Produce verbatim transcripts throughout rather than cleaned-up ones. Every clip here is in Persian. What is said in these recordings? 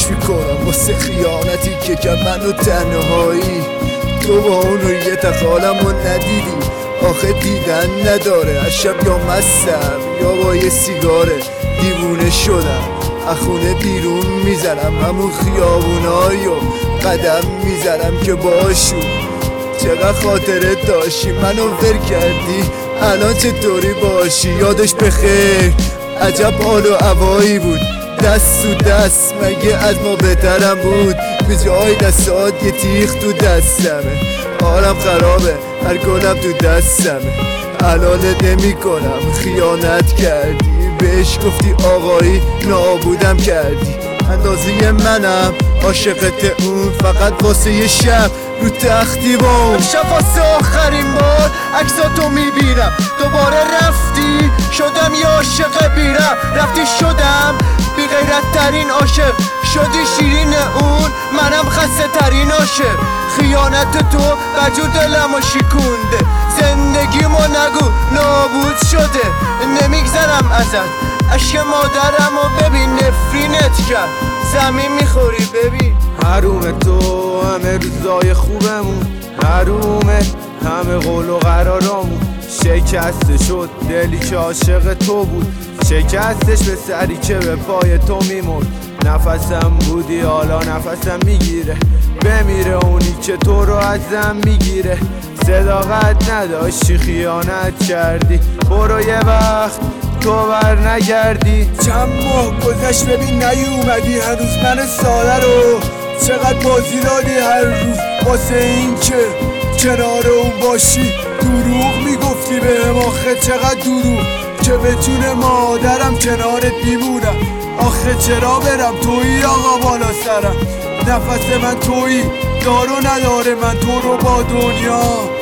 میکنم واسه خیانتی که کرد منو تنهایی. تو با اون روی تخالمو ندیدی، آخه دیدن نداره. از شب یا مستم یا با یه سیگاره دیوونه شدم، از خونه بیرون میزنم همون خیابونایو قدم میزنم که باشون چقدر خاطرت داشتی. منو ور کردی الان چطوری باشی؟ یادش بخیر عجب حال و هوایی بود، دست تو دست مگه از ما بهترم بود؟ به جای دستات یه تیغ تو دستمه، حالم خرابه هر گلم تو دستمه. حلالت نمی کنم خیانت کردی، بهش گفتی آقایی نابودم کردی. اندازه منم عاشقت اون فقط واسه یه شب رو تختی با اون. امشب واسه آخرین بار عکساتو میبینم، دوباره رفتی شدم یه عاشق بیرم. رفتی شدم بی غیرت ترین عاشق، شدی شیرین اون منم خسته ترین عاشق. خیانت تو بجور دلمو شکونده، زندگیمو نگو نابود شده. نمیگذرم ازت عشق مادرمو ببین نفرینت کرد، زمین میخوری ببین. حروم تو همه روزای خوبمون، حرومه همه قول و قرارامون. شکسته شد دلی که عاشق تو بود، شکستش به سری که به پای تو میمرد. نفسم بودی حالا نفسم میگیره، بمیره اونی که تو رو ازم میگیره. صداقت نداشتی خیانت کردی، برو یه وقت تو بر نگردی. چند ماه گذشت ببین نیومدی هنوز من ساله رو چقدر بازی دادی هر روز واسه این که کنار اون باشی. دروغ میگفتی بهم آخه چقدر دروغ که به جون مادرم کنارت میمونم. آخه چرا برم تویی آقا بالا سرم، نفس من تویی دار و نداره من تو رو با دنیا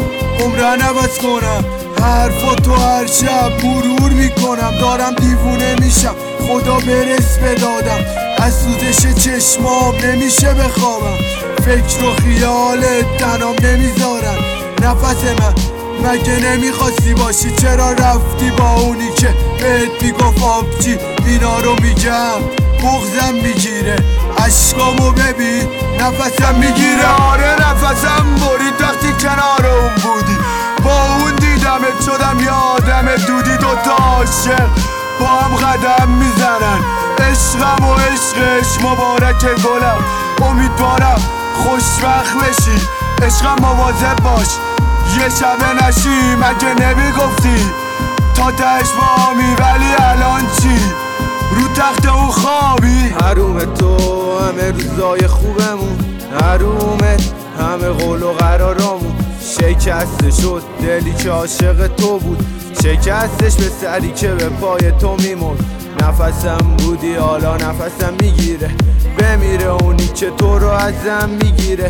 عمرن عوض کنم. حرفا تو هر شب مرور میکنم، دارم دیوونه میشم خدا برس بدادم. از سوزش چشمام نمیشه بخوابم، فکر و خیالت تنام نمیذارن. نفس من مگه نمیخواستی باشی؟ چرا رفتی با اونی که بهت میگفت آبجی؟ اینا رو میگم بغزم میگیره، عشقامو ببین نفسم میگیره. آره نفسم برید وقتی کنار اون بودی، با اون دیدمت شدم یادم دودی. دوتا عاشق با هم قدم میزنن، عشقم و عشقش مبارکه گلم. امیدوارم خوشبخت بشی، عشقم مواظب باش یه شب نشی. مگه نمیگفتی تا تهش بامی ولی الان چی؟ رو تخت اون خوابی. حروم تو همه روزای خوبمون، حرومه همه قول و قرارامون. شکسته شد دلی که عاشق تو بود، شکستش به سری که به پای تو میمرد. نفسم بودی حالا نفسم میگیره، بمیره اونی که تو رو ازم میگیره.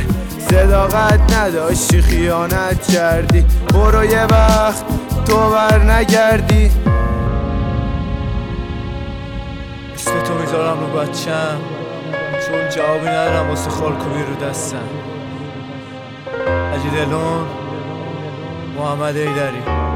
صداقت نداشتی خیانت کردی، برو یه وقت تو بر نگردی. اسم تو میذارم رو بچم چون جوابی ندارم واسه خالکوبی رو دستم. اجی دلون محمد ایدری.